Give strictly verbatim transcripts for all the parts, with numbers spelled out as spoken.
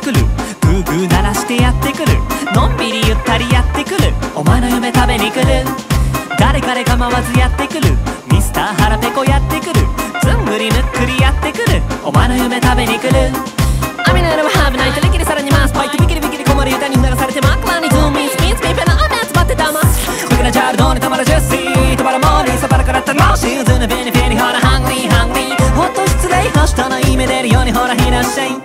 くる、グーグー鳴らしてやってくる、のんびりゆったりやってくる、お前の夢食べに来る、誰彼構わずやってくる、ミスター腹ペコやってくる、ずんぐりむっくりやってくる、お前の夢食べに来る。雨の夜はハーブナイトリキリさらにマスパイトビキリビキリ困る歌に流されて真っ暗にズーミンスピンスピンペナ雨集まってたます僕らジャルドにたまらジェスシーたまらモーリーサバラから楽しいズヌベニフェニほらハングリーハングリーほっと失礼はしたのいい目出るようにほらいらっしゃい。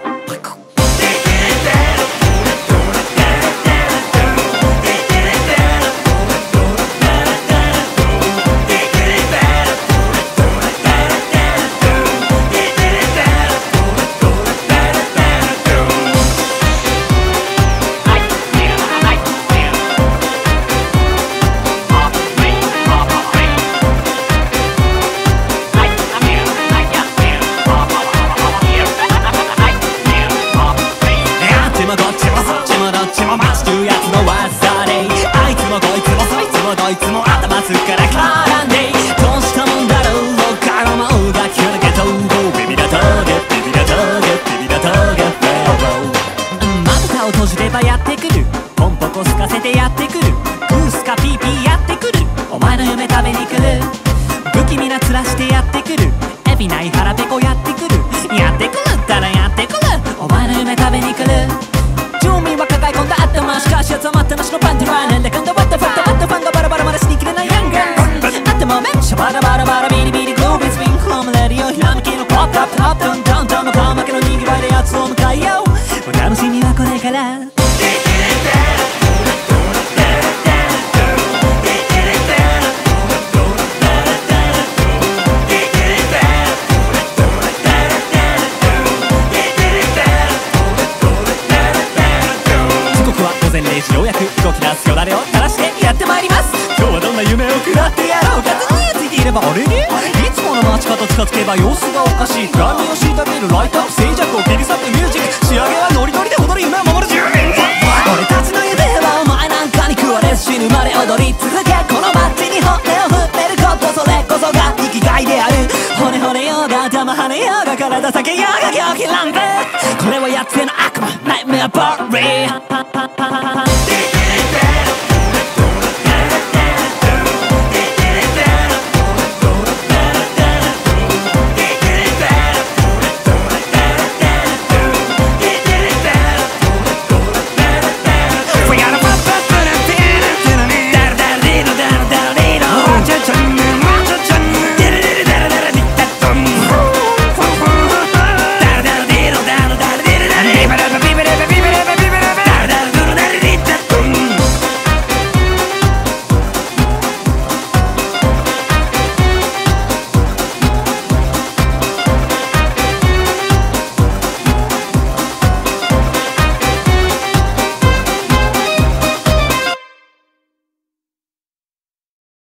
どいつも頭すっから絡んでどうしたもんだろう他のもうがキュルゲトビビラトゲビビラトゲビビラトゲフェローまぶたを閉じればやってくるポンポコすかせてやってくるグースかピーピーやってくるお前の夢食べに来る不気味な面してやってくるエビない腹ペコやってくるやってくるったらやってくるお前の夢食べに来る住民は抱え込んだ頭しかし集まったなしのパンティラーなんだかんだバッタファッタバッタファンがバラバラまでしにきれないヤンガン頭めっちゃバラバラバラビリビリグロービースウィンホームレディオひらめきのポップアップアップダウンダウンダウンの顔負けのにぎわいでやつを迎えようお楽しみはこれからようやく動き出すよだれを垂らしてやってまいります今日はどんな夢を食らってやろうかずについていればあれにいつもの街角近づけば様子がおかしい暗闇を虐げるライトアップ静寂を切り裂くミュージック仕上げはノリノリで踊る夢を守る住民俺たちの夢はお前なんかに食われ死ぬまで踊り続けこの街に骨を振ってることそれこそが生きがいである骨骨ようが頭跳ねようが体裂けようが狂気乱舞これはやつへの悪魔ナイトメアバーリー